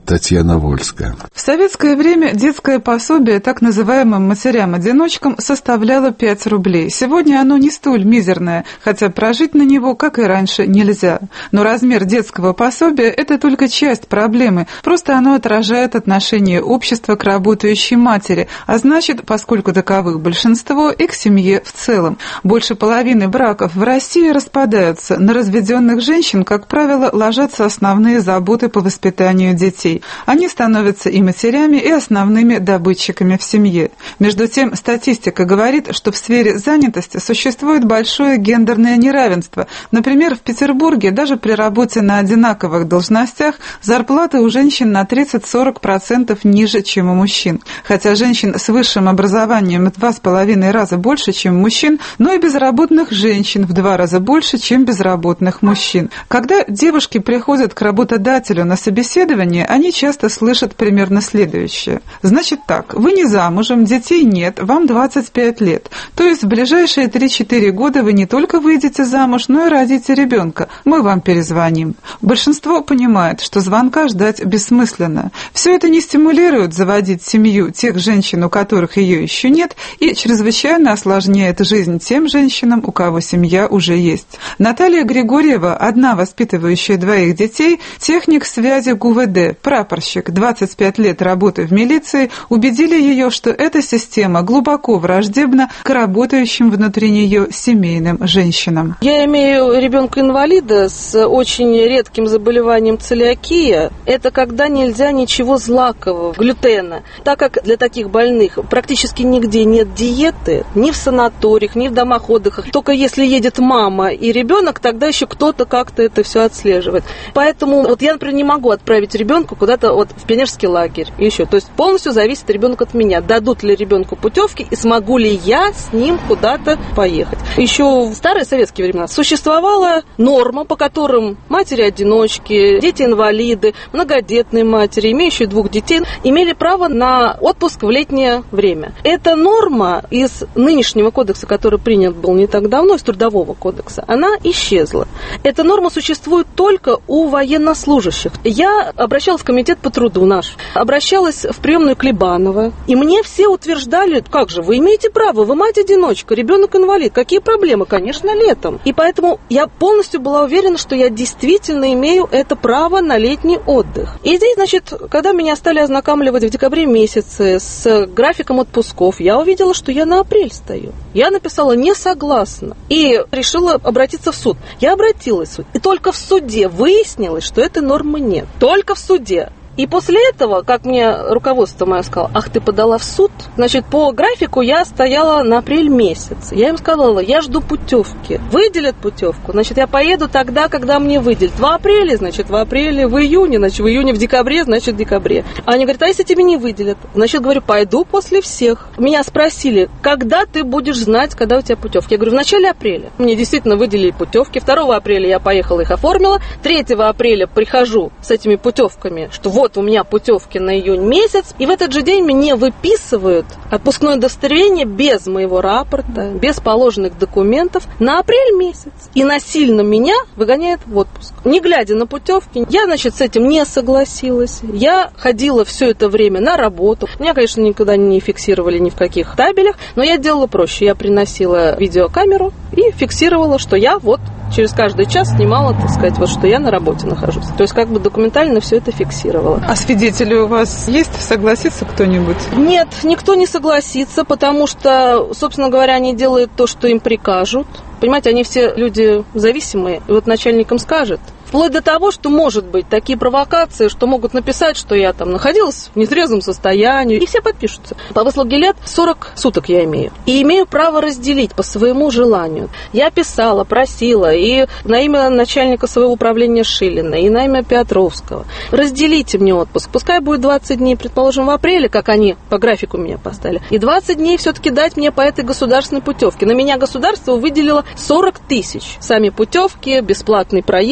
Татьяна Вольская. В советское время детское пособие так называемым матерям-одиночкам составляло пять рублей. Сегодня оно не столь мизерное, хотя прожить на него, как и раньше, нельзя. Но размер детского пособия – это только часть проблемы, просто оно отражает отношение общества к работающей матери, а значит, поскольку таковых большинство, и к семье в целом. Больше половины браков в России распадаются. На разведенных женщин, как правило, ложатся основные заботы по воспитанию детей. Они становятся и матерями, и основными добытчиками в семье. Между тем, статистика говорит, что в сфере занятости существует большое гендерное неравенство. Например, в Петербурге даже при работе на одинаковых должностях зарплаты у женщин на тридцать-сорок процентов ниже, чем у мужчин. Хотя женщин с высшим образованием в два с половиной раза больше, чем мужчин, но и безработных женщин в два раза больше, чем безработных мужчин. Когда девушки приходят к работодателю на собеседование, они часто слышат примерно следующее. Значит так, вы не замужем, детей нет, вам двадцать пять лет. То есть в ближайшие три-четыре года вы не только выйдете замуж, но и родите ребенка. Мы вам перезвоним. Большинство понимает, что звонка ждать бессмысленно. Все это не стимулирует заводить семью тех женщин, у которых ее еще нет, и чрезвычайно осложняет жизнь тем женщинам, у кого семья уже есть. Наталья Григорьева, одна воспитывающая двоих детей, техник связи ГУВД, прапорщик, двадцать пять лет работы в милиции, убедили ее, что эта система глубоко враждебна к работающим внутри нее семейным женщинам. Я имею ребенка-инвалида с очень редким заболеванием целиакия. Это когда нельзя ничего злакового, глютена. Так как для таких больных практически нигде нет диеты, ни в санаториях, ни в домах отдыха. Только если едет мама и ребенок, тогда еще кто-то как-то это все отслеживает. Поэтому вот я, например, не могу отправить ребенка куда-то вот в пионерский лагерь. И еще. То есть полностью зависит ребенок от меня. Дадут ли ребенку путевки и смогу ли я с ним куда-то поехать. Еще в старые советские времена существовала норма, по которым матери-одиночки, дети-инвалиды, многодетные матери, имеющие двух детей, имели право на отпуск в летнее время. Эта норма из нынешнего кодекса, который принят был не так давно, из Трудового кодекса, она исчезла. Эта норма существует только у военнослужащих. Я обращалась в комитет по труду наш, обращалась в приемную Клебанова, и мне все утверждали, как же, вы имеете право, вы мать-одиночка, ребенок-инвалид, какие проблемы? Конечно, летом. И поэтому я полностью была уверена, что я действительно имею это право на летний отдых. И здесь, значит, когда меня стали ознакомливать в декабре месяце с графиком отпусков, я увидела, что я на апрель стою. Я написала «не согласна» и решила обратиться в суд. Я обратилась в суд, и только в суде выяснилось, что этой нормы нет. Только в суде. И после этого, как мне руководство мое сказало, ах, ты подала в суд, значит, по графику я стояла на апрель месяц. Я им сказала, я жду путевки. Выделят путевку, значит, я поеду тогда, когда мне выделят. В апреле, значит, в апреле, в июне, значит, в июне, в декабре, значит, в декабре. Они говорят, а если тебе не выделят? Значит, говорю, пойду после всех. Меня спросили, когда ты будешь знать, когда у тебя путевки? Я говорю, в начале апреля. Мне действительно выделили путевки. второго апреля я поехала, их оформила. третьего апреля прихожу с этими путевками, что вот, вот у меня путевки на июнь месяц, и в этот же день мне выписывают отпускное удостоверение без моего рапорта, без положенных документов на апрель месяц. И насильно меня выгоняют в отпуск. Не глядя на путевки, я, значит, с этим не согласилась. Я ходила все это время на работу. Меня, конечно, никогда не фиксировали ни в каких табелях, но я делала проще. Я приносила видеокамеру и фиксировала, что я вот через каждый час снимала, так сказать, вот что я на работе нахожусь. То есть как бы документально все это фиксировала. А свидетели у вас есть? Согласится кто-нибудь? Нет, никто не согласится, потому что, собственно говоря, они делают то, что им прикажут. Понимаете, они все люди зависимые. И вот начальник им скажет. Вплоть до того, что, может быть, такие провокации, что могут написать, что я там находилась в нетрезвом состоянии, и все подпишутся. По выслуге лет сорок суток я имею. И имею право разделить по своему желанию. Я писала, просила и на имя начальника своего управления Шилина, и на имя Петровского. Разделите мне отпуск. Пускай будет двадцать дней, предположим, в апреле, как они по графику меня поставили. И двадцать дней все-таки дать мне по этой государственной путевке. На меня государство выделило сорок тысяч. Сами путевки, бесплатный проезд туда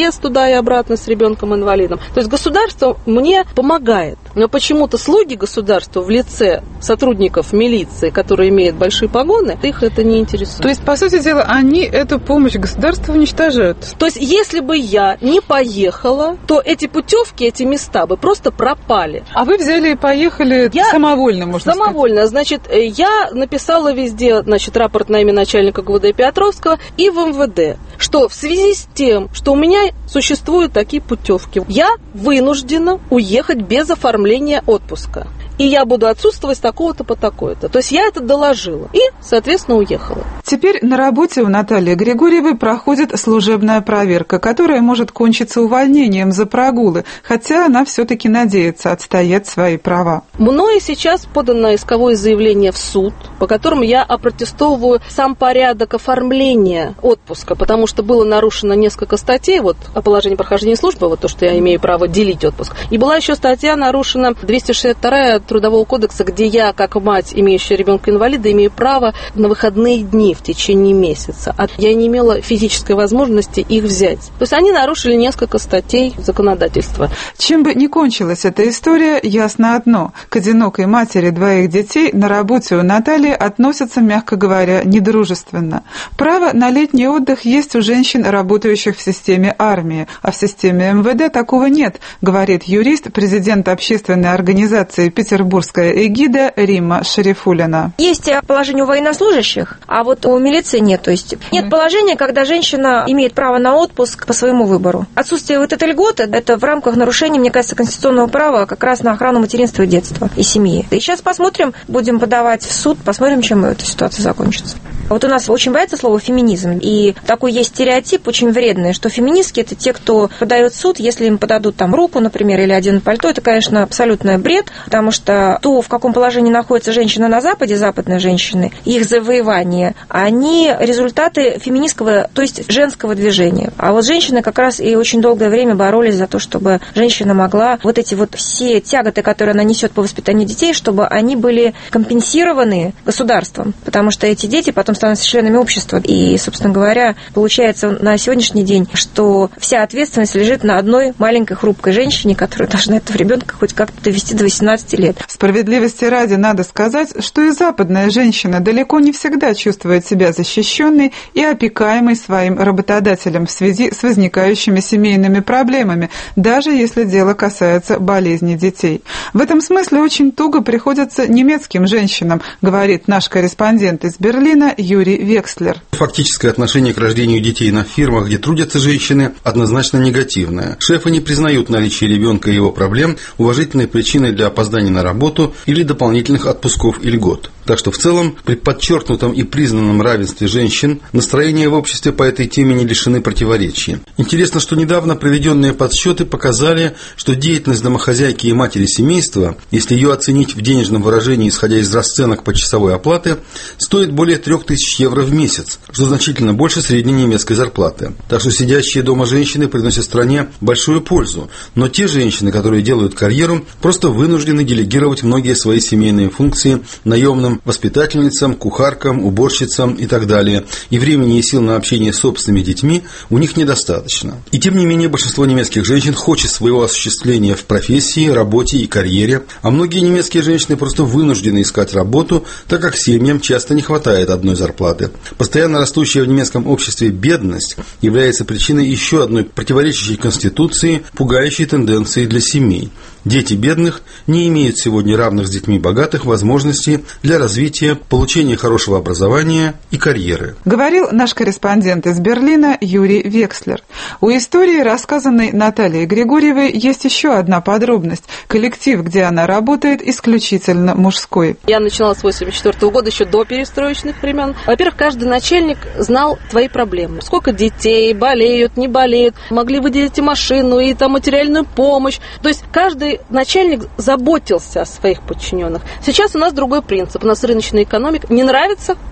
туда и обратно с ребенком-инвалидом. То есть государство мне помогает. Но почему-то слуги государства в лице сотрудников милиции, которые имеют большие погоны, их это не интересует. То есть, по сути дела, они эту помощь государства уничтожают? То есть, если бы я не поехала, то эти путевки, эти места бы просто пропали. А вы взяли и поехали я самовольно, можно самовольно. сказать? Самовольно. Значит, я написала везде, значит, рапорт на имя начальника ГУВД Петровского и в МВД, что в связи с тем, что у меня существуют такие путевки, я вынуждена уехать без оформления отпуска. И я буду отсутствовать с такого-то по такое-то. То есть я это доложила и, соответственно, уехала. Теперь на работе у Натальи Григорьевой проходит служебная проверка, которая может кончиться увольнением за прогулы, хотя она все-таки надеется отстоять свои права. Мною сейчас подано исковое заявление в суд, по которому я опротестовываю сам порядок оформления отпуска, потому что было нарушено несколько статей, вот о положении прохождения службы, вот то, что я имею право делить отпуск. И была еще статья нарушена двести шестьдесят вторая Трудового кодекса, где я, как мать, имеющая ребенка-инвалида, имею право на выходные дни в течение месяца. А я не имела физической возможности их взять. То есть они нарушили несколько статей законодательства. Чем бы ни кончилась эта история, ясно одно. К одинокой матери двоих детей на работе у Натальи относятся, мягко говоря, недружественно. Право на летний отдых есть у женщин, работающих в системе армии, а в системе МВД такого нет, говорит юрист, президент общественной организации «Петербург». Петербургская эгида Римма Шарифуллина. Есть положение у военнослужащих, а вот у милиции нет. То есть нет положения, когда женщина имеет право на отпуск по своему выбору. Отсутствие вот этой льготы – это в рамках нарушения, мне кажется, конституционного права как раз на охрану материнства и детства и семьи. И сейчас посмотрим, будем подавать в суд, посмотрим, чем эта ситуация закончится. Вот у нас очень боятся слова «феминизм», и такой есть стереотип очень вредный, что феминистки – это те, кто подает в суд, если им подадут там руку, например, или оденут пальто. Это, конечно, абсолютный бред, потому что то, в каком положении находится женщина на Западе, западные женщины, их завоевания, они результаты феминистского, то есть женского движения. А вот женщины как раз и очень долгое время боролись за то, чтобы женщина могла вот эти вот все тяготы, которые она несет по воспитанию детей, чтобы они были компенсированы государством, потому что эти дети потом становятся членами общества. И, собственно говоря, получается на сегодняшний день, что вся ответственность лежит на одной маленькой хрупкой женщине, которая должна этого ребенка хоть как-то довести до восемнадцати лет. Справедливости ради надо сказать, что и западная женщина далеко не всегда чувствует себя защищенной и опекаемой своим работодателем в связи с возникающими семейными проблемами, даже если дело касается болезни детей. В этом смысле очень туго приходится немецким женщинам, говорит наш корреспондент из Берлина Юрий Векслер. Фактическое отношение к рождению детей на фирмах, где трудятся женщины, однозначно негативное. Шефы не признают наличие ребенка и его проблем уважительной причиной для опоздания на работу или дополнительных отпусков и льгот. Так что в целом при подчеркнутом и признанном равенстве женщин настроения в обществе по этой теме не лишены противоречий. Интересно, что недавно проведенные подсчеты показали, что деятельность домохозяйки и матери семейства, если ее оценить в денежном выражении, исходя из расценок почасовой оплаты, стоит более трех тысяч евро в месяц, что значительно больше средней немецкой зарплаты. Так что сидящие дома женщины приносят стране большую пользу, но те женщины, которые делают карьеру, просто вынуждены делегировать многие свои семейные функции наемным воспитательницам, кухаркам, уборщицам и так далее, и времени и сил на общение с собственными детьми у них недостаточно. И тем не менее большинство немецких женщин хочет своего осуществления в профессии, работе и карьере, а многие немецкие женщины просто вынуждены искать работу, так как семьям часто не хватает одной зарплаты. Постоянно растущая в немецком обществе бедность является причиной еще одной противоречащей Конституции, пугающей тенденции для семей. Дети бедных не имеют сегодня равных с детьми богатых возможностей для развития, получения хорошего образования и карьеры. Говорил наш корреспондент из Берлина Юрий Векслер. У истории, рассказанной Натальей Григорьевой, есть еще одна подробность. Коллектив, где она работает, исключительно мужской. Я начинала с восемьдесят четвёртого года, еще до перестроечных времен. Во-первых, каждый начальник знал твои проблемы. Сколько детей болеют, не болеют, могли выделить и машину, и там материальную помощь. То есть каждый начальник заботился о своих подчиненных. Сейчас у нас другой принцип. У нас рыночная экономика. Не нравится – уходи.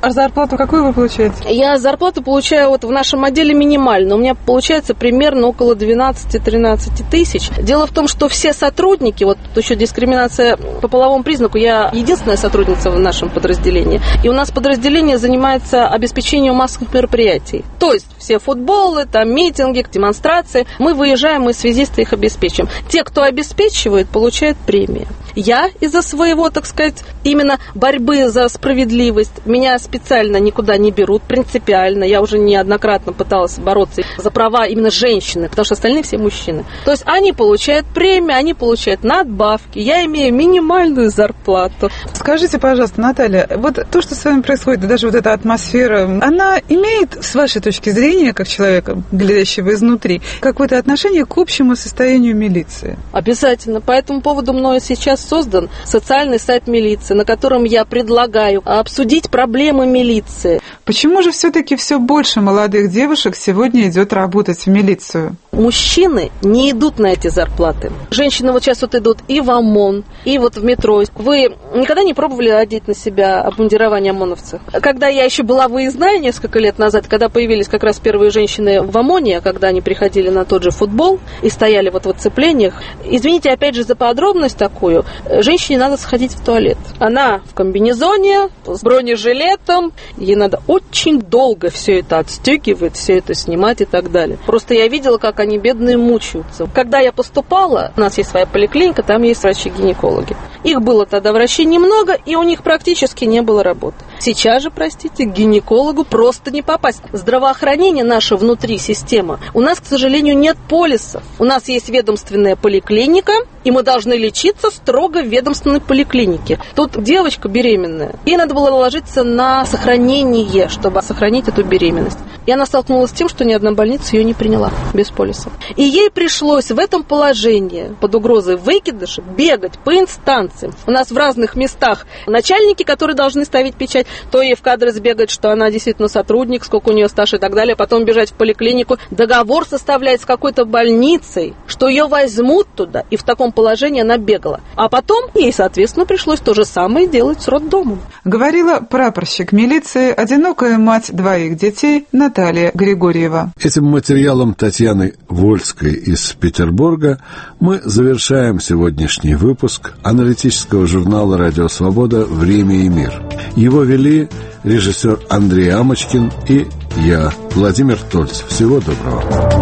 А зарплату какую вы получаете? Я зарплату получаю вот в нашем отделе минимально. У меня получается примерно около двенадцать-тринадцать тысяч. Дело в том, что все сотрудники, вот еще дискриминация по половому признаку, я единственная сотрудница в нашем подразделении. И у нас подразделение занимается обеспечением массовых мероприятий. То есть все футболы, там митинги, демонстрации. Мы выезжаем, мы связисты их обеспечим. Те, кто обеспечивает, получают премии. Я из-за своего, так сказать, именно борьбы за справедливость, меня специально никуда не берут, принципиально. Я уже неоднократно пыталась бороться за права именно женщины, потому что остальные все мужчины. То есть они получают премии, они получают надбавки. Я имею минимальную зарплату. Скажите, пожалуйста, Наталья, вот то, что с вами происходит, даже вот эта атмосфера, она имеет, с вашей точки зрения, как человека, глядящего изнутри, какое-то отношение к общему состоянию милиции? Обязательно. По этому поводу мною сейчас создан социальный сайт милиции, на котором я предлагаю обсудить проблемы милиции. Почему же все-таки все больше молодых девушек сегодня идет работать в милицию? Мужчины не идут на эти зарплаты. Женщины вот сейчас вот идут и в ОМОН, и вот в метро. Вы никогда не пробовали одеть на себя обмундирование ОМОНовцев? Когда я еще была выездная несколько лет назад, когда появились как раз первые женщины в ОМОНе, когда они приходили на тот же футбол и стояли вот в оцеплениях, извините опять же за подробность такую, женщине надо сходить в туалет. Она в комбинезоне, с бронежилетом, ей надо очень долго все это отстегивать, все это снимать и так далее. Просто я видела, как они бедные мучаются. Когда я поступала, у нас есть своя поликлиника, там есть врачи-гинекологи. Их было тогда врачей немного, и у них практически не было работы. Сейчас же, простите, к гинекологу просто не попасть. Здравоохранение наше внутри системы. У нас, к сожалению, нет полисов. У нас есть ведомственная поликлиника, и мы должны лечиться строго в ведомственной поликлинике. Тут девочка беременная. Ей надо было ложиться на сохранение, чтобы сохранить эту беременность. И она столкнулась с тем, что ни одна больница ее не приняла без полиса. И ей пришлось в этом положении под угрозой выкидыша бегать по инстанциям. У нас в разных местах начальники, которые должны ставить печать, то ей в кадры сбегать, что она действительно сотрудник, сколько у нее стаж и так далее, потом бежать в поликлинику, договор составлять с какой-то больницей, что ее возьмут туда, и в таком положении она бегала. А потом ей, соответственно, пришлось то же самое делать с роддомом. Говорила прапорщик милиции, одинокая мать двоих детей Наталья Григорьева. Этим материалом Татьяны Вольской из Петербурга мы завершаем сегодняшний выпуск аналитического журнала «Радио Свобода. Время и мир». Его вели режиссер Андрей Амочкин и я, Владимир Тольц. Всего доброго.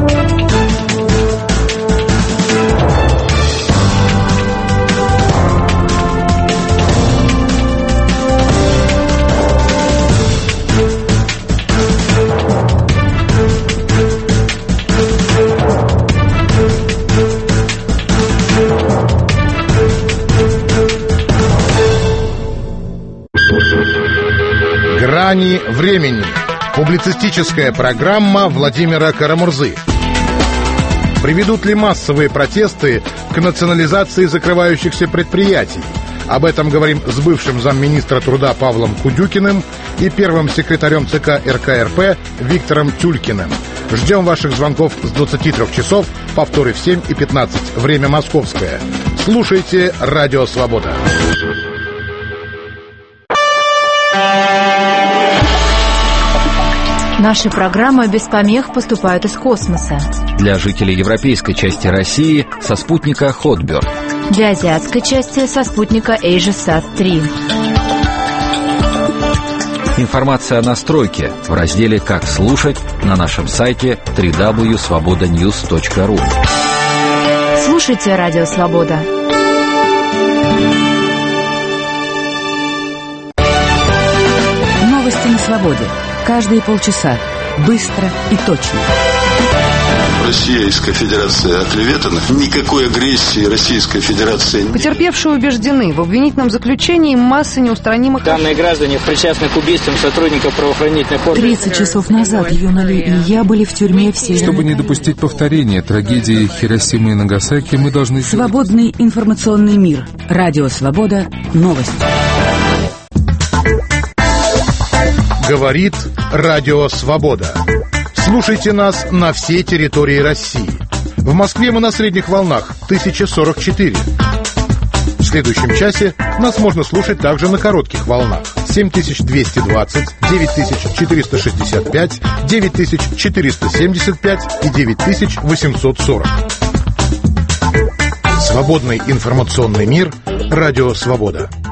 «Грани времени». Публицистическая программа Владимира Карамурзы. Приведут ли массовые протесты к национализации закрывающихся предприятий? Об этом говорим с бывшим замминистра труда Павлом Кудюкиным и первым секретарем ЦК эр ка эр пэ Виктором Тюлькиным. Ждем ваших звонков с двадцати трёх часов, повторы в семь и пятнадцать. Время московское. Слушайте «Радио Свобода». Наши программы без помех поступают из космоса. Для жителей европейской части России со спутника Хотберд. Для азиатской части со спутника AsiaSat три. Информация о настройке в разделе «Как слушать» на нашем сайте дабл ю дабл ю дабл ю точка свобода ньюс точка ру. Слушайте «Радио Свобода». Новости на свободе. Каждые полчаса. Быстро и точно. Российская Федерация оклеветана. Никакой агрессии Российская Федерация не... Потерпевшие убеждены, в обвинительном заключении масса неустранимых... Данные граждане причастны к убийствам сотрудников правоохранительных органов. тридцать часов назад Юна Ли и я были в тюрьме все. Чтобы не допустить повторения трагедии Хиросимы и Нагасаки, мы должны... Свободный информационный мир. Радио Свобода. Новости. Говорит Радио Свобода. Слушайте нас на всей территории России. В Москве мы на средних волнах тысяча сорок четыре. В следующем часе нас можно слушать также на коротких волнах семь тысяч двести двадцать, девять тысяч четыреста шестьдесят пять, девять тысяч четыреста семьдесят пять и девять тысяч восемьсот сорок. Свободный информационный мир. Радио «Свобода».